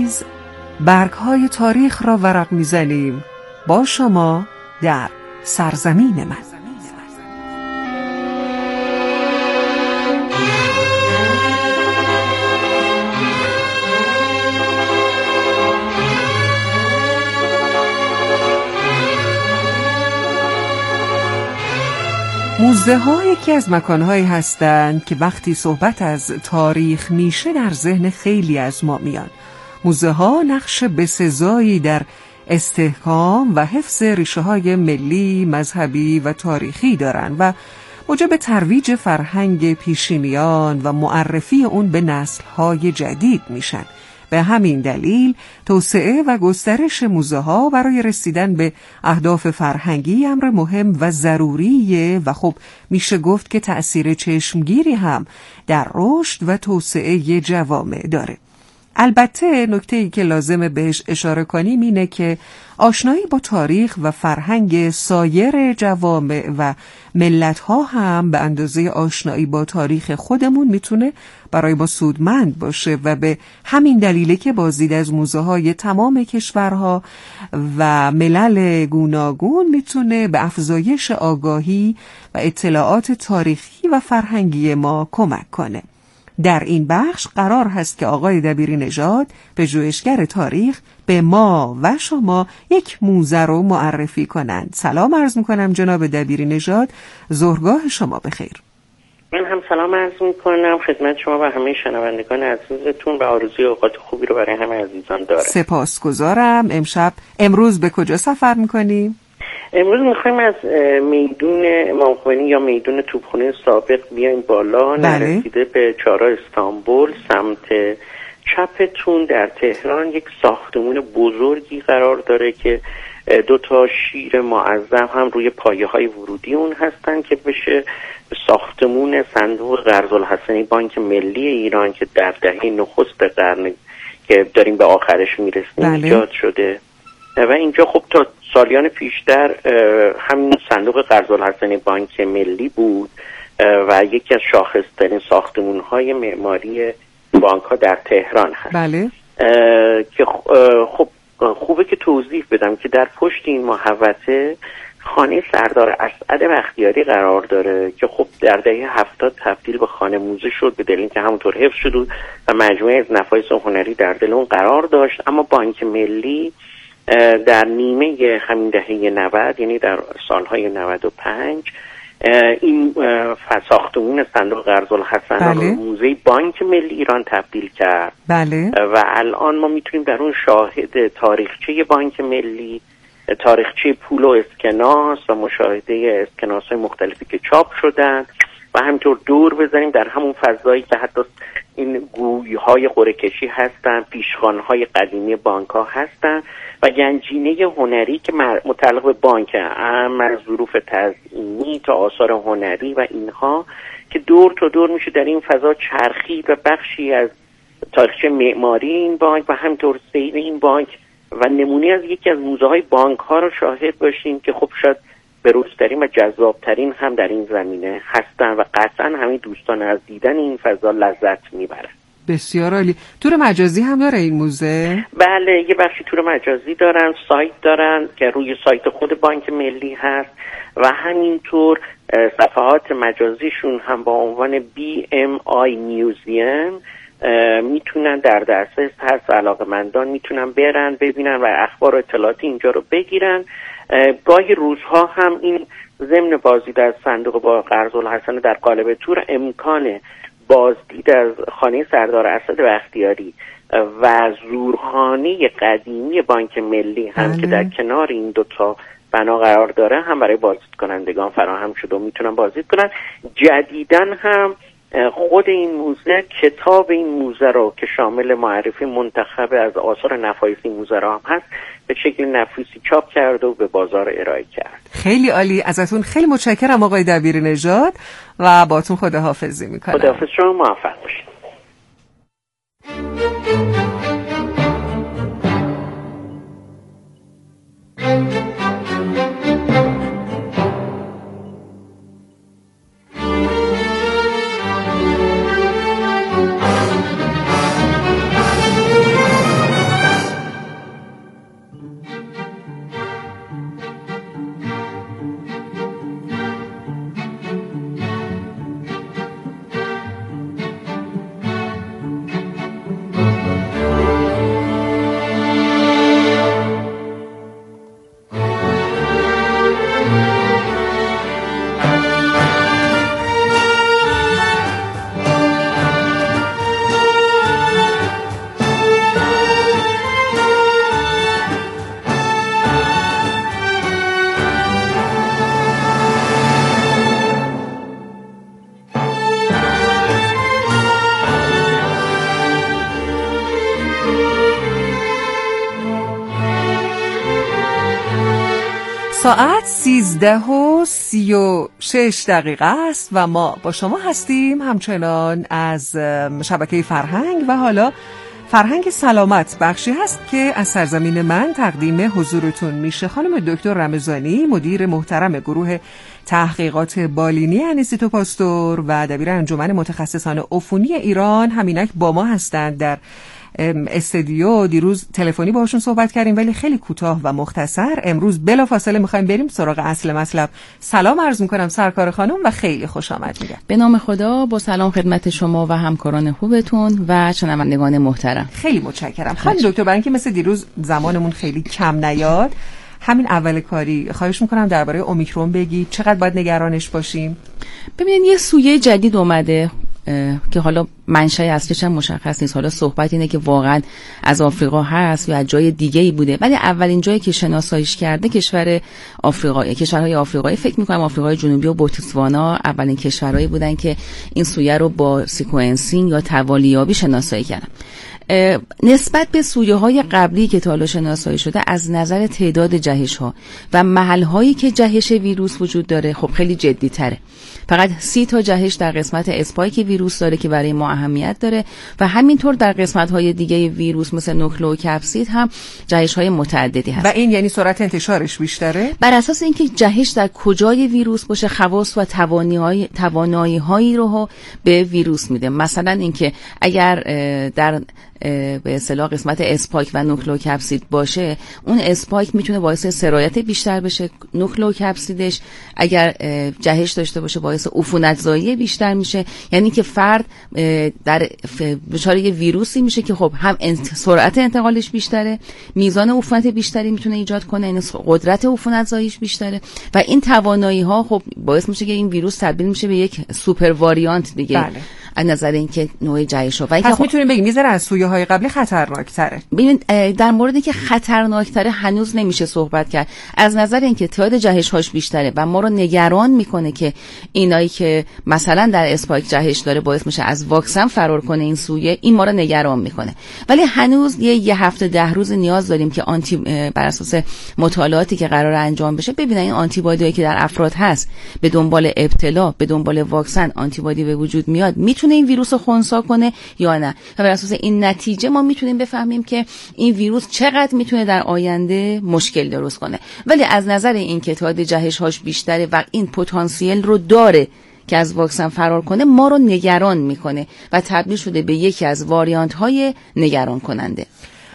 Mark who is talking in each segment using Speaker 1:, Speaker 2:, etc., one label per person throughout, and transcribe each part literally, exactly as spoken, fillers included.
Speaker 1: عزیز، برگ‌های تاریخ را ورق می‌زنیم با شما در سرزمین من. موزه‌ها یکی از مکان‌هایی هستند که وقتی صحبت از تاریخ میشه در ذهن خیلی از ما میان. موزه‌ها نقش بسزایی در استحکام و حفظ ریشه‌های ملی، مذهبی و تاریخی دارند و موجب ترویج فرهنگ پیشینیان و معرفی اون به نسل‌های جدید میشن. به همین دلیل توسعه و گسترش موزه‌ها برای رسیدن به اهداف فرهنگی امر مهم و ضروریه و خب میشه گفت که تأثیر چشمگیری هم در رشد و توسعه جوامع داره. البته نکته‌ای که لازمه بهش اشاره کنیم اینه که آشنایی با تاریخ و فرهنگ سایر جوامع و ملت‌ها هم به اندازه آشنایی با تاریخ خودمون میتونه برای ما سودمند باشه و به همین دلیله که بازدید از موزه‌های تمام کشورها و ملل گوناگون میتونه به افزایش آگاهی و اطلاعات تاریخی و فرهنگی ما کمک کنه. در این بخش قرار هست که آقای دبیری نژاد، پژوهشگر تاریخ، به ما و شما یک موزه رو معرفی کنند. سلام عرض میکنم جناب دبیری نژاد، ظهرگاه شما بخیر.
Speaker 2: من هم سلام عرض میکنم خدمت شما و همه شنوندگان عزیزتون و آرزوی اوقات خوبی رو برای همه عزیزان دارم.
Speaker 1: سپاسگزارم. امشب امروز به کجا سفر میکنیم؟
Speaker 2: امروز میخوایم از میدون امام خمینی یا میدون توپخانه سابق بیایم بالا.
Speaker 1: بله.
Speaker 2: نرسیده به چهارراه استانبول سمت چپتون در تهران یک ساختمون بزرگی قرار داره که دو تا شیر معظم هم روی پایه های ورودی اون هستن که بشه ساختمون صندوق قرض‌الحسنی بانک ملی ایران که در دهه نخست قرن که داریم به آخرش میرسیم
Speaker 1: بله.
Speaker 2: ایجاد شده و اینجا خب تا سالیان پیشتر همین صندوق قرض‌الحسنی بانک ملی بود و یکی از شاخص‌ترین ساختمان‌های معماری بانک‌ها در تهران هست.
Speaker 1: بله.
Speaker 2: که خب خوبه که توضیح بدم که در پشت این محوطه خانه سردار اسعد بختیاری قرار داره که خب در دهه هفتاد تبدیل به خانه موزه شد به دلیل اینکه همونطور حفظ شد و مجموعه از نفایس هنری در دل اون قرار داشت. اما بانک ملی در نیمه همین دهه نود یعنی در سالهای نود و پنج این ساختمون صندوق قرض‌الحسن
Speaker 1: بله.
Speaker 2: رو موزه بانک ملی ایران تبدیل کرد.
Speaker 1: بله.
Speaker 2: و الان ما میتونیم در اون شاهد تاریخچه بانک ملی، تاریخچه پول و اسکناس و مشاهده اسکناس های مختلفی که چاپ شدن و همینطور دور بزنیم در همون فضایی که حتی این گوی های قرعه کشی هستن، پیشخوان های قدیمی بانک ها هستن و گنجینه هنری که متعلق به بانک هم از ظروف تزئینی تا آثار هنری و اینها که دور تا دور میشه در این فضا چرخید و بخشی از تاریخچه معماری این بانک و همینطور سیر این بانک و نمونه از یکی از موزه های بانک ها رو شاهد باشیم که خب شاید بروزترین و جذابترین هم در این زمینه هستن و قطعا همین دوستان از دیدن این فضا لذت میبرن.
Speaker 1: بسیار عالی. تور مجازی هم داره این موزه؟
Speaker 2: بله، یه بخشی تور مجازی دارن، سایت دارن که روی سایت خود بانک ملی هست و همینطور صفحات مجازیشون هم با عنوان بی ام آی Museum میتونن در دسترس هست. علاقه‌مندان میتونن برن ببینن و اخبار و اطلاعات اینجا رو بگیرن. گاهی روزها هم این ضمن بازدید از صندوق با قرض‌الحسن در قالب تور امکان بازدید از خانه سردار اسعد بختیاری و زورخانه قدیمی بانک ملی هم
Speaker 1: بله.
Speaker 2: که در کنار این دوتا بنا قرار داره هم برای بازدید کنندگان فراهم شده و میتونن بازدید کنن. جدیداً هم خود این موزه کتاب این موزه رو که شامل معرفی منتخب از آثار نفایس این موزه رو هم هست به شکل نفیسی چاپ کرد و به بازار ارائه کرد.
Speaker 1: خیلی عالی. ازتون خیلی متشکرم آقای دبیری نژاد و باتون خداحافظی میکنم.
Speaker 2: خداحافظ شما، موفق باشید.
Speaker 1: ساعت سیزده و سی و شش دقیقه است و ما با شما هستیم همچنان از شبکه فرهنگ و حالا فرهنگ سلامت بخشی هست که از سرزمین من تقدیم حضورتون میشه. خانم دکتر رمضانی مدیر محترم گروه تحقیقات بالینی انیسیتو پاستور و دبیر انجمن متخصصان عفونی ایران همینک با ما هستند در استودیو. دیروز تلفنی باهاشون صحبت کردیم ولی خیلی کوتاه و مختصر. امروز بلافاصله میخوایم بریم سراغ اصل مطلب. سلام عرض میکنم سرکار خانم و خیلی خوش آمد میگم.
Speaker 3: به نام خدا، با سلام خدمت شما و همکاران خوبتون و شنوندگان محترم.
Speaker 1: خیلی متشکرم خانم دکتر. برای اینکه مثل دیروز زمانمون خیلی کم نیاد، همین اول کاری خواهش میکنم درباره اومیکرون بگید. چقدر باید نگرانش باشیم؟
Speaker 3: ببینید یه سویه جدید اومده که حالا منشأ اصلیش هم مشخص نیست. حالا صحبت اینه که واقعا از آفریقا هست یا از جای دیگه‌ای بوده، ولی اولین جایی که شناساییش کرده کشور آفریقا، کشورهای آفریقایی، فکر می‌کنم آفریقای جنوبی و بوتسوانا اولین کشورهایی بودن که این سویه رو با سیکوئنسینگ یا توالیابی شناسایی کردن. نسبت به سویه های قبلی که تا حالا شناسایی شده از نظر تعداد جهش ها و محل هایی که جهش ویروس وجود داره خب خیلی جدی تره. فقط سی تا جهش در قسمت اسپایک ویروس داره که برای ما اهمیت داره و همینطور در قسمت های دیگه ویروس مثل نوکلئوکپسید هم جهش های متعددی هست.
Speaker 1: و این یعنی سرعت انتشارش بیشتره؟
Speaker 3: بر اساس اینکه جهش در کجای ویروس باشه خواص و توانایی توانایی هایی رو به ویروس میده. مثلا اینکه اگر در به اصطلاح قسمت اسپایک و نوکلئوکپسید باشه، اون اسپایک میتونه باعث سرایت بیشتر بشه، نوکلئوکپسیدش اگر جهش داشته باشه باعث عفونت‌زایی بیشتر میشه. یعنی که فرد در دچار یه ویروسی میشه که خب هم سرعت انتقالش بیشتره، میزان عفونت بیشتری میتونه ایجاد کنه، یعنی قدرت عفونت‌زاییش بیشتره و این توانایی ها خب باعث میشه که این ویروس تبدیل میشه به یک سوپر واریانت دیگه. بله. از نظر اینکه نوع جهش رو.
Speaker 1: پس میتونیم بگیم میذاره از سویه های قبلی خطرناک‌تره.
Speaker 3: ببینید در موردی که خطرناک‌تره هنوز نمیشه صحبت کرد. از نظر اینکه تعداد جهش هاش بیشتره و ما رو نگران میکنه که اینایی که مثلا در اسپایک جهش داره باعث میشه از واکسن فرار کنه این سویه، این ما رو نگران میکنه. ولی هنوز یه یه هفته ده روز نیاز داریم که آنتی بر اساس مطالعاتی که قرار انجام بشه ببینن این آنتی بادیایی که در افراد هست به دنبال ابتلا به دنبال واکسن آنتی بادی به وجود میاد میتونه این ویروس رو خنثی کنه یا نه. و بر اساس این نتیجه ما میتونیم بفهمیم که این ویروس چقدر میتونه در آینده مشکل درست کنه. ولی از نظر این که تعداد جهش هاش بیشتره و این پتانسیل رو داره که از واکسن فرار کنه، ما رو نگران میکنه و تبدیل شده به یکی از واریانت های نگران کننده.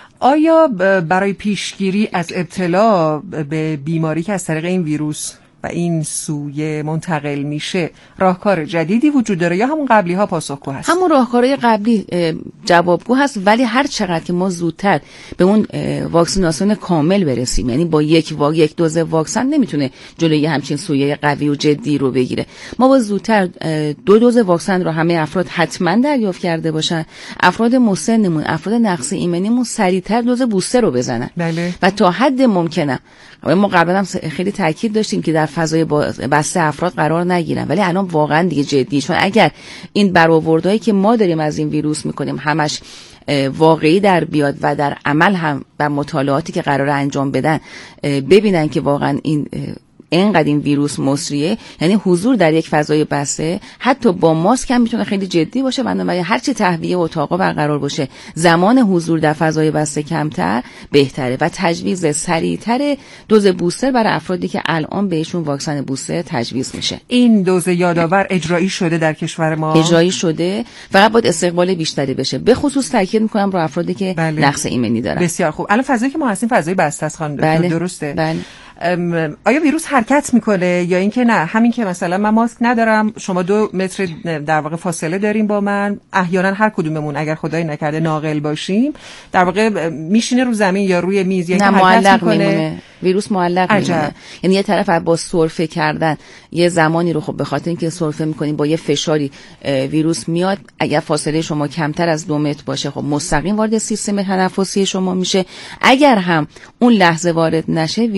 Speaker 1: آیا برای پیشگیری از ابتلا به بیماری که از طریق این ویروس و این سویه منتقل میشه راهکار جدیدی وجود داره یا همون قبلی ها پاسخگو هست؟
Speaker 3: همون راهکارهای قبلی جوابگو هست، ولی هر چقدر که ما زودتر به اون واکسیناسیون کامل برسیم، یعنی با یک واگ یک دوز واکسن نمیتونه جلوی همچین سویه قوی و جدی رو بگیره. ما با زودتر دو دوز واکسن رو همه افراد حتما دریافت کرده باشن، افراد مسنمون، افراد نقص ایمنیمون سریعتر دوز بوستر رو بزنن.
Speaker 1: بله.
Speaker 3: و تا حد ممکنه ما قبلا هم خیلی تاکید داشتیم که در فضای بسته افراد قرار نگیرن، ولی الان واقعا دیگه جدی، چون اگر این برآوردهایی که ما داریم از این ویروس میکنیم همش واقعی در بیاد و در عمل هم بر مطالعاتی که قرار انجام بدن ببینن که واقعا این اینقدر این ویروس مصریه، یعنی حضور در یک فضای بسته حتی با ماسک هم میتونه خیلی جدی باشه. بنابراین هر چی تهویه اتاقا برقرار باشه، زمان حضور در فضای بسته کمتر بهتره و تجویز سریعتر دوز بوستر برای افرادی که الان بهشون واکسن بوستر تجویز میشه.
Speaker 1: این دوز یادآور اجرایی شده در کشور ما؟
Speaker 3: اجرایی شده، فقط باید استقبال بیشتری بشه. به خصوص تاکید میکنم رو افرادی که بله. نقص ایمنی دارن.
Speaker 1: بسیار خوب. الان فضایی که ما هستیم فضای بسته است خانم دکتر،
Speaker 3: بله.
Speaker 1: درسته؟
Speaker 3: بله.
Speaker 1: آیا ویروس حرکت میکنه یا اینکه نه، همین که مثلا من ماسک ندارم، شما دو متر در واقع فاصله داریم با من، احیانا هر کدوممون اگر خدای نکرده ناقل باشیم در واقع میشینه رو زمین یا روی میز، یا
Speaker 3: اینکه حرکت میکنه، ویروس معلق میمونه. یعنی یه طرف با سرفه کردن یه زمانی رو خب به خاطر اینکه سرفه میکنیم با یه فشاری ویروس میاد، اگر فاصله شما کمتر از دو متر باشه خب مستقیم وارد سیستم تنفسی شما میشه. اگر هم اون لحظه وارد نشه ویروس میتونه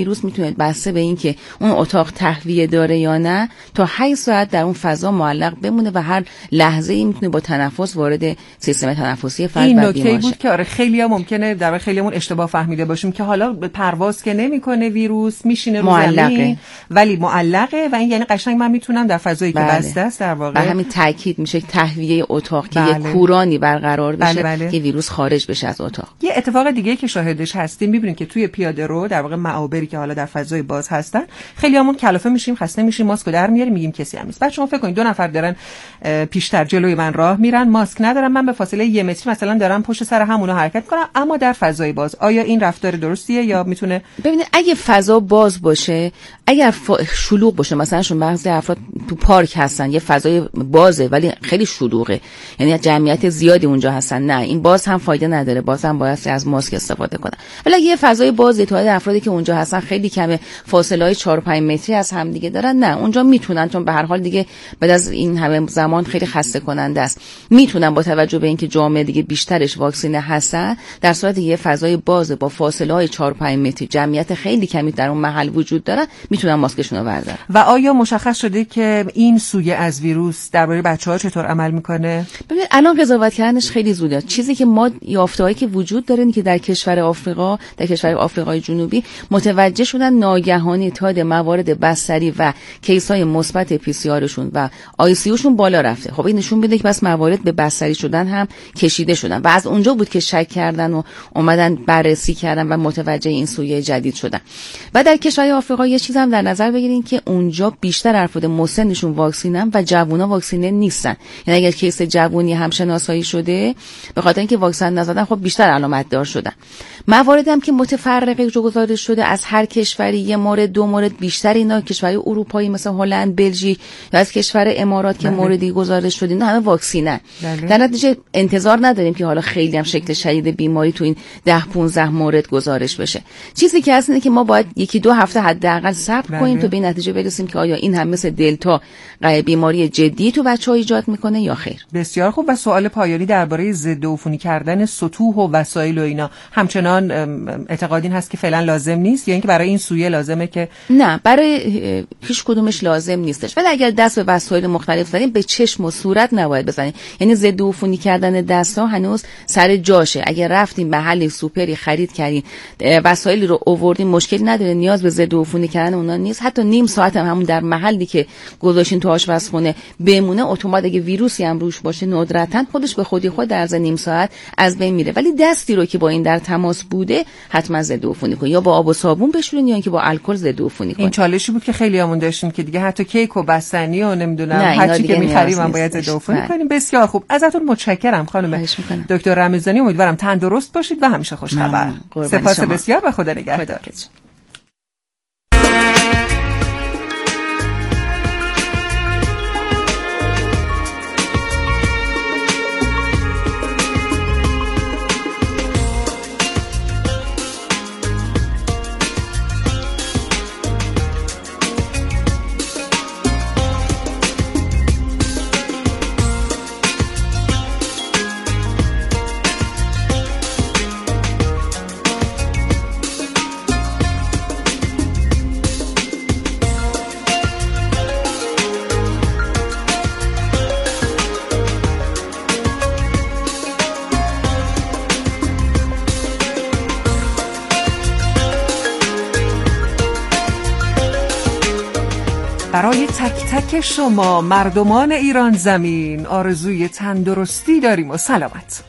Speaker 3: میاد بسته به این که اون اتاق تهویه داره یا نه، تا هشت ساعت در اون فضا معلق بمونه و هر لحظه ای میتونه با تنفس وارد سیستم تنفسی فرد
Speaker 1: این
Speaker 3: و بیمار
Speaker 1: نکته بود که آره خیلی‌ها ممکنه در خیلیمون اشتباه فهمیده باشیم که حالا پرواز که نمیکنه ویروس، میشینه رو زمین ولی معلقه و این یعنی قشنگ من میتونم در فضایی
Speaker 3: بله.
Speaker 1: که بسته است در واقع
Speaker 3: و همین تاکید میشه تهویه اتاق که
Speaker 1: بله.
Speaker 3: یه کورانی برقرار بشه
Speaker 1: بله بله.
Speaker 3: که ویروس خارج بشه از اتاق.
Speaker 1: یه اتفاق دیگه که شاهدش هستیم میبینیم که توی پیاده رو در واقع معابری که حالا در فضای باز هستن خیلیامون کلافه میشیم، خسته میشیم، ماسکو در میاریم، میگیم کسی هم نیست. بعد شما فکر کنید دو نفر دارن پیشتر جلوی من راه میرن، ماسک ندارن، من به فاصله یک متری مثلا دارم پشت سر همونو حرکت کنم اما در فضای باز. آیا این رفتار درستیه یا میتونه؟
Speaker 3: ببینید اگه فضا باز باشه، اگر شلوغ باشه، مثلا شون بعضی افراد تو پارک هستن، یه فضای بازه ولی خیلی شلوغه، یعنی جمعیت زیادی اونجا هستن، نه این باز هم فایده نداره، باز هم باید از ماسک استفاده کنن. ولی اگه یه فضای بازه، تعداد افرادی که اونجا هستن خیلی کمه، فاصله چهار پنج متری از هم دیگه دارن، نه اونجا میتونن، چون به هر حال دیگه بعد از این همه زمان خیلی خسته کننده است، میتونن با توجه به اینکه جامعه دیگه بیشترش واکسینه هستن، در صورت یه فضای باز با فاصله های چهار پنج متری جمعیت خیلی کمی در اون محل وجود دارن، میتونن ماسکشون رو بردارن.
Speaker 1: و آیا مشخص شده که این سویه از ویروس درباره بچه‌ها چطور عمل میکنه؟
Speaker 3: ببینید الان قضاوت کردنش خیلی زوده. چیزی که ما یافته‌هایی که وجود داره اینه که در کشور آفریقا، در کشور آفریقای جنوبی متوجه شدن ناگهانی تعداد موارد بستری و کیس‌های مثبت پی سی آرشون و آی سی یوشون بالا رفته. خب این نشون میده که بس موارد به بستری شدن هم کشیده شدن و از اونجا بود که شک کردن و اومدن بررسی کردن و متوجه این سویه جدید شدن. و در کشورهای آفریقا یه چیز هم در نظر بگیرین که اونجا بیشتر افراد مسنشون واکسینن و جوونا واکسینه نیستن. یعنی اگر کیس جوونی هم شناسایی شده به خاطر اینکه واکسن نزدن، خب بیشتر علامت دار شدن. موارد هم که متفرقه گزارش شده از هر کشوری، یه مورد دو مورد، بیشتر اینا کشورهای اروپایی مثل هلند، بلژیک یا از کشور امارات که موردی گزارش شده، اینا همه واکسینن. در نتیجه انتظار نداریم که حالا خیلی هم شکل شدید بیماری تو این ده پانزده مورد گزارش بشه. چیزی که هست اینه که ما باید یکی دو هفته حداقل صبر کنیم تا به این نتیجه برسیم که آیا این هم مثل دلتا بیماری جدی تو بچه‌ها ایجاد میکنه یا خیر.
Speaker 1: بسیار خوب. و سوال پایانی درباره ضد عفونی کردن سطوح و وسایل و اینا همچنان اعتقادین هست که فعلا لازم نیست یا اینکه برای این سویه لازمه که؟
Speaker 3: نه، برای هیچ کدومش لازم نیستش. ولی اگر دست به وسایل مختلف زدیم به چشم و صورت نباید بزنیم. یعنی ضد عفونی کردن دست‌ها هنوز سر جاشه. اگر رفتیم محل سوپری خرید کردین، وسایلی رو آوردین، مشکل نداره، نیاز به ضد عفونی کردن اونا نیست. حتی نیم ساعت هم همون در محلی که گذاشتین تو آشپزخونه بمونه، اتومات اگه ویروسی هم روش باشه ندرتاً خودش به خودی خود در عرض نیم ساعت از بین میره. ولی دستی رو که با این در تماس بوده حتما ضد عفونی کنین، یا با آب و صابون بشورین یا اینکه با الکل ضد عفونی کنین.
Speaker 1: این چالشی بود که خیلیامون داشتیم که دیگه حتی کیک و بستنی و نمیدونم هر چی که می‌خریم هم باید ضد عفونی کنیم. بسیار خوب. ازتون متشکرم خانم دکتر رمضانی. امیدوارم تندرست باشید و همیشه خوش خبر. سپاس بسیار و خدا نگهدار. برای تک تک شما مردمان ایران زمین آرزوی تندرستی داریم و سلامت.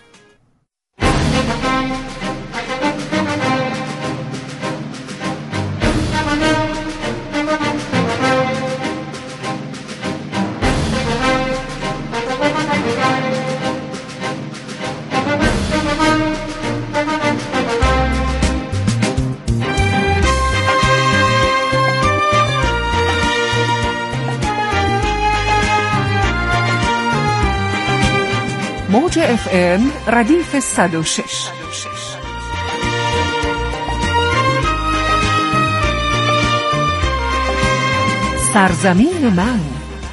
Speaker 1: موج اف ام ردیف صد و شش. سرزمین من.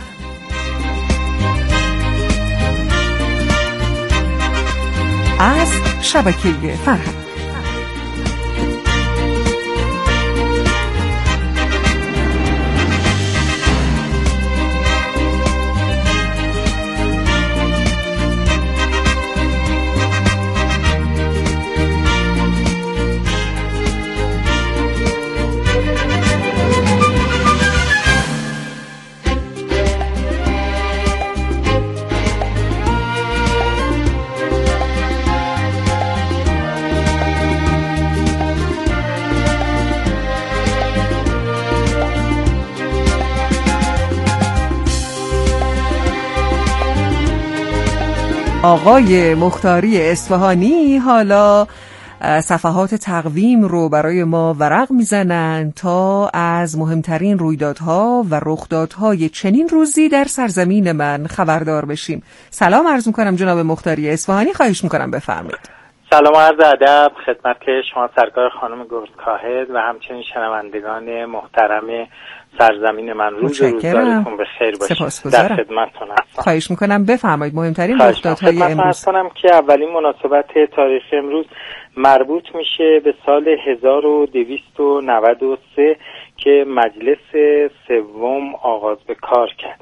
Speaker 1: از شبکه فرهنگ. آقای مختاری اصفهانی حالا صفحات تقویم رو برای ما ورق میزنن تا از مهمترین رویدادها و رخدادهای چنین روزی در سرزمین من خبردار بشیم. سلام عرض میکنم جناب مختاری اصفهانی، خواهش میکنم بفرمایید.
Speaker 4: سلام عرض ادب خدمت شما سرکار خانم گردکاهد و همچنین شنوندگان محترم سرزمین من. روز روزگارتون بخیر باشه. در خدمتتون هستم.
Speaker 1: خواهش میکنم بفرمایید مهمترین رخدادهای امروز.
Speaker 4: خدمتتون که اولین مناسبت تاریخ امروز مربوط میشه به سال هزار و دویست و نود و سه که مجلس سوم آغاز به کار کرد.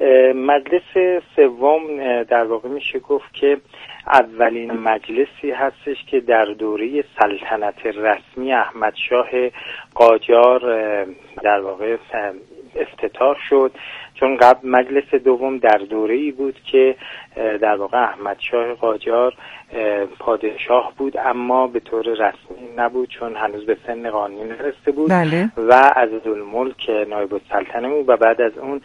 Speaker 4: مجلس سوم در واقع میشه گفت که اولین مجلسی هستش که در دوره سلطنت رسمی احمد شاه قاجار در واقع افتتاح شد، چون قبل مجلس دوم در دوره‌ای بود که در واقع احمد شاه قاجار پادشاه بود اما به طور رسمی نبود چون هنوز به سن قانونی نرسیده بود.
Speaker 1: بله.
Speaker 4: و عضدالملک نایب السلطنه بود و بعد از اون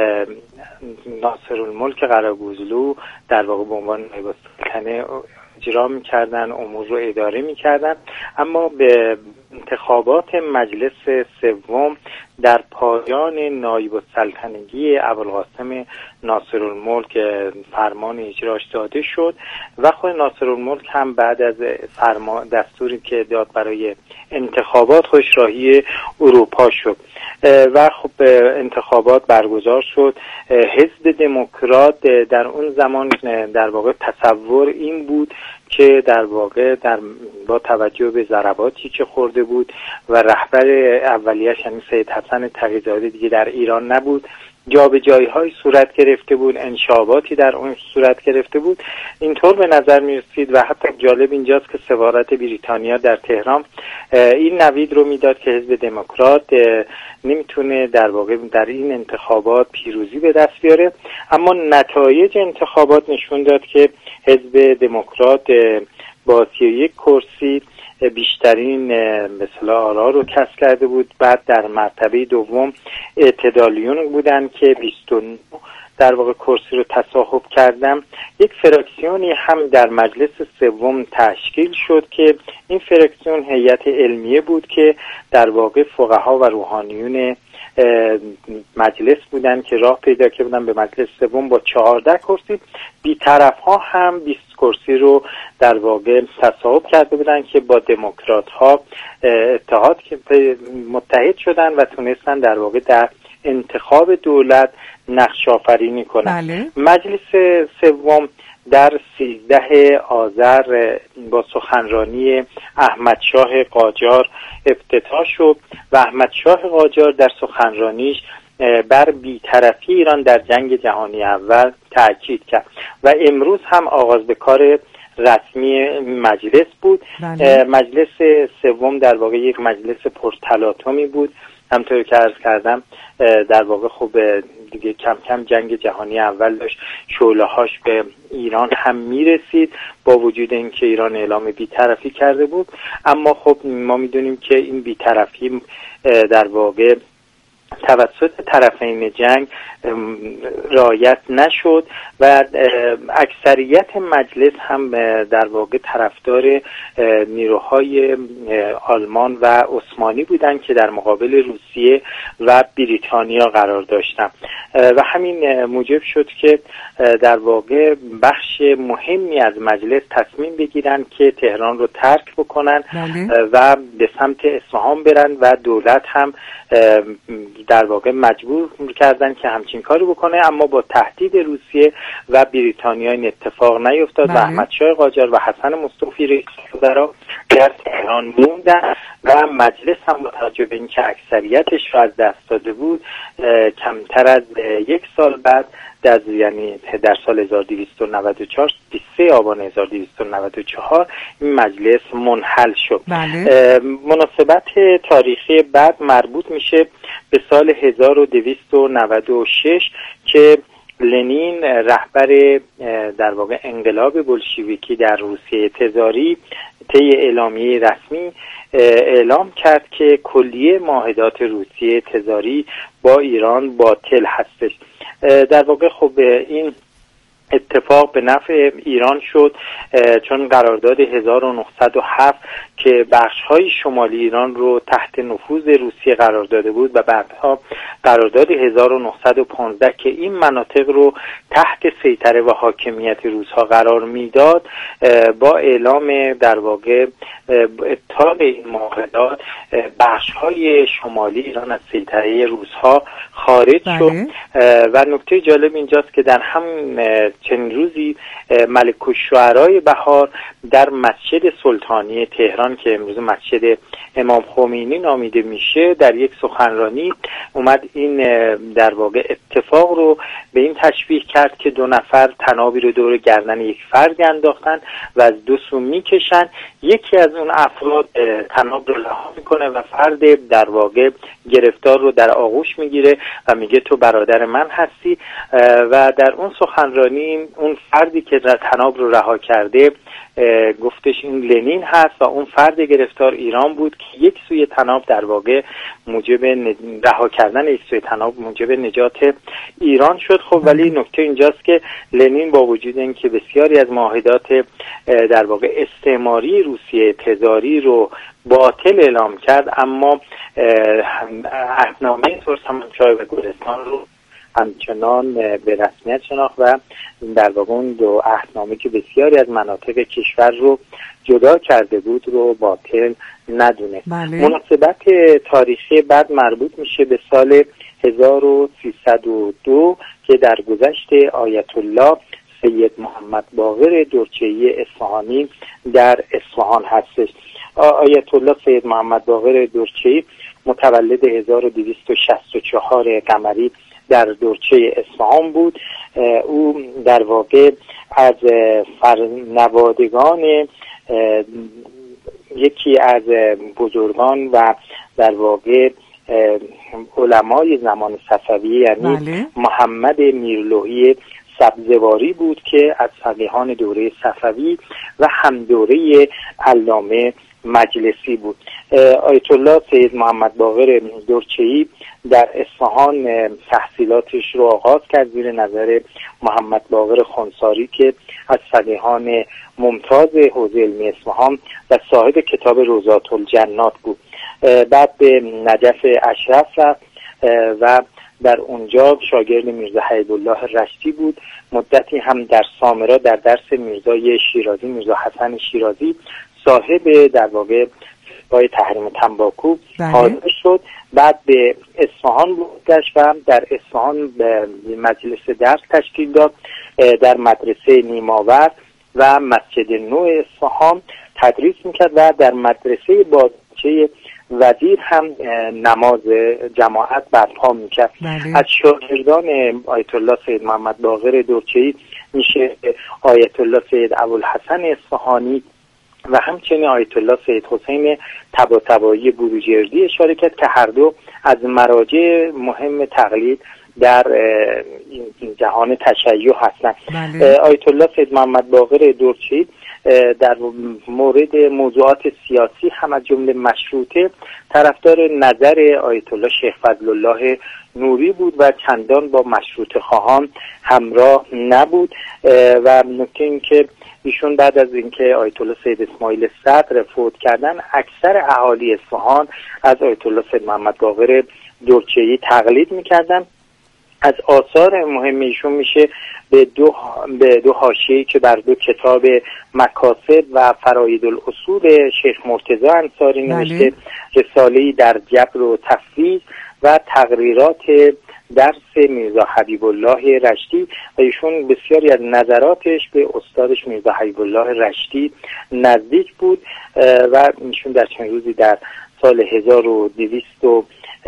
Speaker 4: ناصرالملک قراگوزلو در واقع به عنوان نایب السلطنه اجرا می‌کردن، امور رو اداره می‌کردن. اما به انتخابات مجلس سوم در پایان نایب السلطنگی ابوالقاسم ناصرالملک فرمان اجراش داده شد و خود ناصرالملک هم بعد از فرمان دستوری که داد برای انتخابات خودش راهی اروپا شد و خب انتخابات برگزار شد. حزب دموکرات در اون زمان در واقع تصور این بود که در واقع در با توجه به ضرباتی که خورده بود و رهبر اولیه‌اش یعنی سید حسن تقی‌زاده دیگه در ایران نبود، جابجایی‌های صورت گرفته بود، انشاباتی در اون صورت گرفته بود، اینطور به نظر می‌رسید و حتی جالب اینجاست که سفارت بریتانیا در تهران این نوید رو میداد که حزب دموکرات نمیتونه در واقع در این انتخابات پیروزی به دست بیاره. اما نتایج انتخابات نشون داد که حزب دموکرات با سی و یک کرسی بیشترین مثلا آرا رو کسب کرده بود. بعد در مرتبه دوم اعتدالیون بودن که بیست و نه در واقع کرسی رو تصاحب کردن. یک فراکسیونی هم در مجلس سوم تشکیل شد که این فراکسیون هیئت علمیه بود که در واقع فقها و روحانیون مجلس بودن که راه پیدا کرده بودن به مجلس سوم با چهارده کرسی. بی‌طرف ها هم بیست کرسی رو در واقع تصاحب کرده بودن که با دموکرات ها اتحاد متحد شدن و تونستن در واقع در انتخاب دولت نقش آفرینی کنن.
Speaker 1: بله.
Speaker 4: مجلس سوم در سیزده آذر با سخنرانی احمد شاه قاجار افتتاح شد و احمد شاه قاجار در سخنرانیش بر بی‌طرفی ایران در جنگ جهانی اول تاکید کرد و امروز هم آغاز به کار رسمی مجلس بود.
Speaker 1: بله.
Speaker 4: مجلس سوم در واقع یک مجلس پرتلاطمی بود، همطور که عرض کردم در واقع خب دیگه کم کم جنگ جهانی اول داشت شعله‌هاش به ایران هم میرسید با وجود اینکه ایران اعلام بی‌طرفی کرده بود. اما خب ما میدونیم که این بی‌طرفی در واقع توسط طرفین جنگ رعایت نشد و اکثریت مجلس هم در واقع طرفدار نیروهای آلمان و عثمانی بودند که در مقابل روسیه و بریتانیا قرار داشتند و همین موجب شد که در واقع بخش مهمی از مجلس تصمیم بگیرن که تهران رو ترک بکنن و به سمت اصفهان برن و دولت هم در واقع مجبور کردن که همچین کاری بکنه. اما با تهدید روسیه و بریتانیا این اتفاق نیفتاد و احمد شاه قاجار و حسن مصطفی رئیس وزراء در تهران موندن و مجلس هم با توجه به اینکه اکثریتش رو از دست داده بود کمتر از یک سال بعد در یعنی در سال هزار و دویست و نود و چهار بیست و سه آبان هزار و دویست و نود و چهار این مجلس منحل شد.
Speaker 1: بله.
Speaker 4: مناسبت تاریخی بعد مربوط میشه به سال هزار و دویست و نود و شش که لنین رهبر در واقع انقلاب بولشویکی در روسیه تزاری طی اعلامیه رسمی اعلام کرد که کلیه معاهدات روسیه تزاری با ایران باطل هستش. در واقع خب این اتفاق به نفع ایران شد، چون قرارداد هزار و نهصد و هفت که بخش‌های شمالی ایران رو تحت نفوذ روسیه قرار داده بود و بعدها قرارداد هزار و نهصد و پانزده که این مناطق رو تحت سیطره و حاکمیت روس‌ها قرار میداد، با اعلام در واقع ابطال این معاهدات بخش‌های شمالی ایران از سیطره روس‌ها خارج بله. شد. و نکته جالب اینجاست که در هم چند روزی ملک الشعرای بهار در مسجد سلطانی تهران که امروز مسجد امام خمینی نامیده میشه، در یک سخنرانی اومد این در واقع اتفاق رو به این تشبیه کرد که دو نفر طنابی رو دور گردن یک فرد انداختن و از دو سو میکشن، یکی از اون افراد طناب رو رها میکنه و فرد در واقع گرفتار رو در آغوش میگیره و میگه تو برادر من هستی. و در اون سخنرانی اون فردی که طناب رو رها کرده گفتش این لنین هست و اون فرد گرفتار ایران بود که یک سوی طناب در واقع موجب رها کردن یک سوی طناب موجب نجات ایران شد. خب ولی نکته اینجاست که لنین با وجود اینکه بسیاری از معاهدات در واقع استعماری روسیه تزاری رو باطل اعلام کرد، اما عهدنامه ترکمنچای و گلستان رو همچنان به رسمیت شناخت و در واقع اون دو عهدنامه که بسیاری از مناطق کشور رو جدا کرده بود رو باطل ندونه. بله. مناسبت تاریخی بعد مربوط میشه به سال هزار و سیصد و دو که در گذشت آیت الله سید محمد باقر درچه‌ای اصفهانی در اصفهان هستش. آیت الله سید محمد باقر درچه‌ای متولد هزار و دویست و شصت و چهار قمری در درچه اصفهان بود. او در واقع از فرنوادگان یکی از بزرگان و در واقع علمای زمان صفوی یعنی بله. محمد میرلوحی سبزواری بود که از فقیهان دوره صفوی و هم دوره علامه مجلسی بود. آیت الله سید محمد باقر درچه‌ای در اصفهان تحصیلاتش رو آغاز کرد زیر نظر محمد باقر خنساری که از فقیهان ممتاز حوزه علمی اصفهان و صاحب کتاب روضات الجنات بود. بعد به نجف اشرف رفت و در اونجا شاگرد میرزا حبیب الله رشتی بود. مدتی هم در سامرا در درس میرزای شیرازی میرزا حسن شیرازی صاحب در واقع فتوای تحریم تنباکو حاضر شد. بعد به اصفهان بودش و در اصفهان به مجلس درس تشکیل داد. در مدرسه نیماور و مسجد نو اصفهان تدریس میکرد و در مدرسه بازیچه وزیر هم نماز جماعت برپا میکرد. بله. از شاگردان آیت الله سید محمد باقر درچه‌ای میشه آیت الله سید ابوالحسن اصفهانی و همچنین آیت الله سید حسین طباطبایی بروجردی اشاره کرد که هر دو از مراجع مهم تقلید در جهان تشیع هستند. بله. آیت الله سید محمد باقر درچه‌ای در مورد موضوعات سیاسی هم از جمله مشروطه طرفدار نظر آیت الله شیخ فضل الله نوری بود و چندان با مشروطه خواهان همراه نبود. و نکته این که ایشون بعد از اینکه آیت الله سید اسماعیل صدر فوت کردن اکثر اهالی اصفهان از آیت الله سید محمد باقر درچه‌ای تقلید میکردن. از آثار مهم ایشون میشه به دو به دو حاشیه‌ای که بر دو کتاب مکاسب و فراید الاصول شیخ مرتضی انصاری نوشته، رساله‌ای در جبر و تفویض و تقریرات درس میرزا حبیب الله رشتی و ایشون بسیاری از نظراتش به استادش میرزا حبیب الله رشتی نزدیک بود و ایشون در چند روزی در سال هزار و دویست و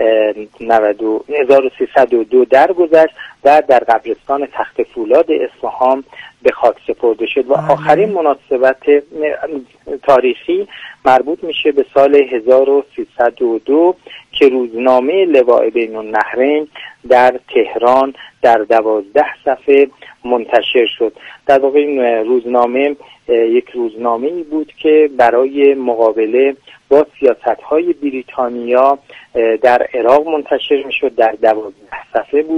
Speaker 4: سیصد و دو درگذشت و در قبرستان تخت فولاد اصفهان به خاک سپرده شد. و آخرین مناسبت تاریخی مربوط میشه به سال هزار و سیصد و دو که روزنامه لواء بین النهرین در تهران در دوازده صفحه منتشر شد. در واقع این روزنامه یک روزنامه‌ای بود که برای مقابله با سیاست‌های بریتانیا در عراق منتشر می‌شد. در دوازده صفحه بود.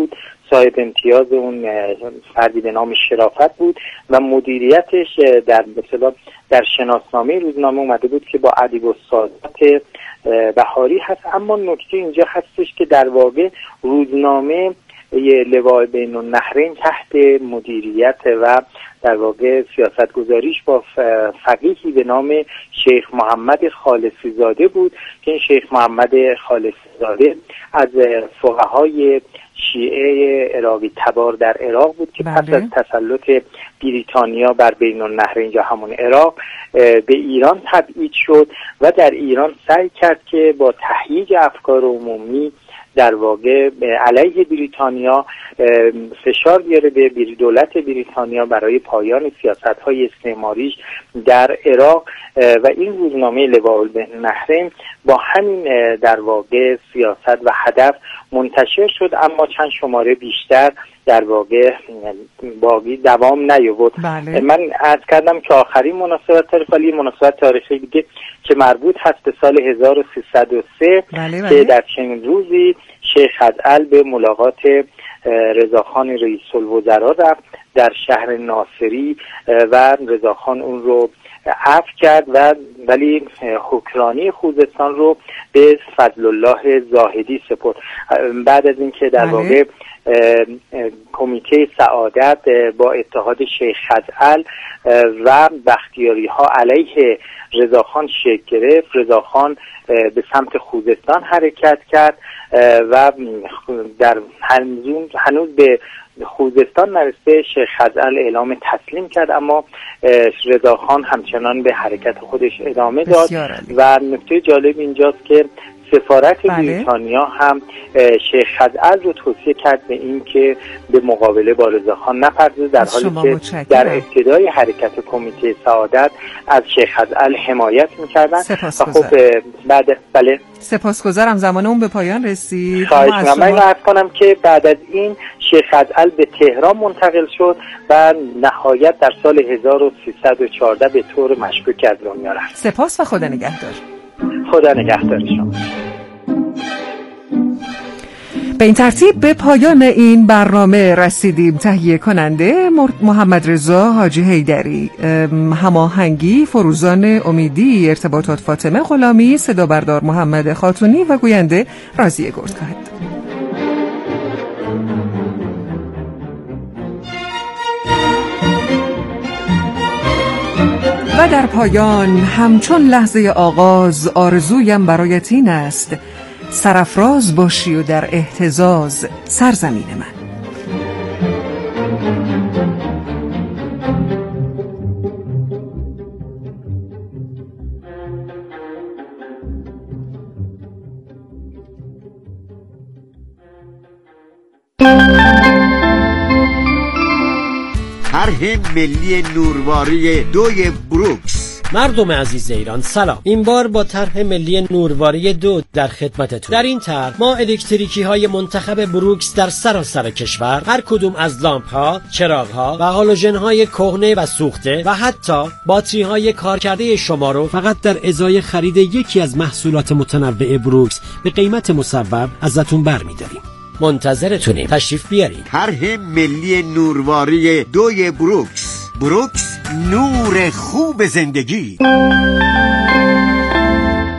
Speaker 4: صاحب امتیاز اون فردی به نام شرافت بود و مدیریتش در مثلا در شناسنامه روزنامه اومده بود که با ادیب السادات بهاری هست. اما نکته اینجا هستش که در واقع روزنامه لواء بین النهرین تحت مدیریت و در واقع سیاستگزاریش با فقیهی به نام شیخ محمد خالصی زاده بود که این شیخ محمد خالصی زاده از فقهای شیعه عراقی تبار در عراق بود که پس از تسلط بریتانیا بر بین النهرین یا همون عراق به ایران تبعید شد و در ایران سعی کرد که با تهییج افکار عمومی در واقع علیه بریتانیا فشار بیاره به دولت بریتانیا برای پایان سیاست‌های استعماریش در عراق و این روزنامه لواء بین النهرین با همین در واقع سیاست و هدف منتشر شد، اما چند شماره بیشتر در واقع باقی دوام نیاورد.
Speaker 1: بله.
Speaker 4: من عرض کردم که آخرین مناسبت تاریخی مناسبت تاریخی دیگه که مربوط هست به سال هزار و سیصد و سه
Speaker 1: بله بله.
Speaker 4: که در چنین روزی شیخ خزعل به ملاقات رضاخان رئیس الوزراء رفت در شهر ناصری و رضاخان اون رو عفو کرد و ولی حکمرانی خوزستان رو به فضل الله زاهدی سپرد. بعد از اینکه در واقع کمیته سعادت با اتحاد شیخ خزعل و بختیاری ها علیه رضاخان شکل گرفت، رضاخان به سمت خوزستان حرکت کرد و در هنوز به خوزستان نرسیده شیخ خزعل اعلام تسلیم کرد، اما رضاخان همچنان به حرکت خودش ادامه داد و نکته جالب اینجاست که سفارت
Speaker 1: بله.
Speaker 4: بریتانیا هم شیخ خزعل رو توصیه کرد به این که به مقابله با رضاخان نپردازه، در حالی که در ابتدای حرکت کمیته سعادت از شیخ خزعل حمایت می‌کردن.
Speaker 1: خب
Speaker 4: بعد بله
Speaker 1: سپاسگزارم، زمان اون به پایان رسید.
Speaker 4: خواهش می‌کنم. من عرض کنم که بعد از این شیخ خزعل به تهران منتقل شد و نهایت در سال هزار و سیصد و چهارده به طور مشکوک از دنیا رفت.
Speaker 1: سپاس و خدا نگهدار.
Speaker 4: خدا نگهدار شما.
Speaker 1: به این ترتیب به پایان این برنامه رسیدیم. تهیه کننده محمد رضا حاجی حیدری، هماهنگی فروزان امیدی، ارتباطات فاطمه غلامی، صدا بردار محمد خاتونی و گوینده راضیه گردکاهد. و در پایان همچون لحظه آغاز آرزویم برایت این است سرافراز باشی و در اهتزاز سرزمین من.
Speaker 5: طرح ملی نورواری دوی بروکس.
Speaker 6: مردم عزیز ایران سلام. این بار با طرح ملی نورواری دو در خدمتتون. در این طرح ما الکتریکی های منتخب بروکس در سراسر کشور هر کدوم از لامپ ها، چراغ ها و هالوژن های کهنه و سوخته و حتی باتری های کارکرده شما رو فقط در ازای خرید یکی از محصولات متنوع بروکس به قیمت مصوب ازتون برمی‌داریم. منتظرتونیم، تشریف بیارید.
Speaker 5: طرح ملی نورواری دوی بروکس. بروکس، نور خوب زندگی.